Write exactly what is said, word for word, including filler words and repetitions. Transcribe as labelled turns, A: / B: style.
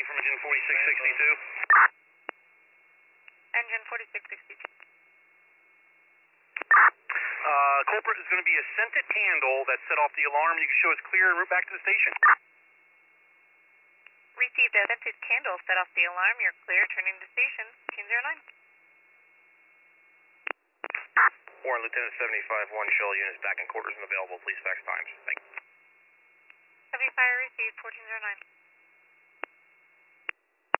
A: from engine forty-six sixty-two.
B: Engine forty-six sixty-two.
A: Uh, culprit is going to be a scented candle that set off the alarm. You can show us clear and route back to the station.
B: Received a scented candle set off the alarm. You're clear. Turning to station. fourteen oh nine.
A: Warren, Lieutenant seventy-five one, shell units back in quarters and available. Please fax times. Thanks.
B: Heavy fire received. fourteen oh nine.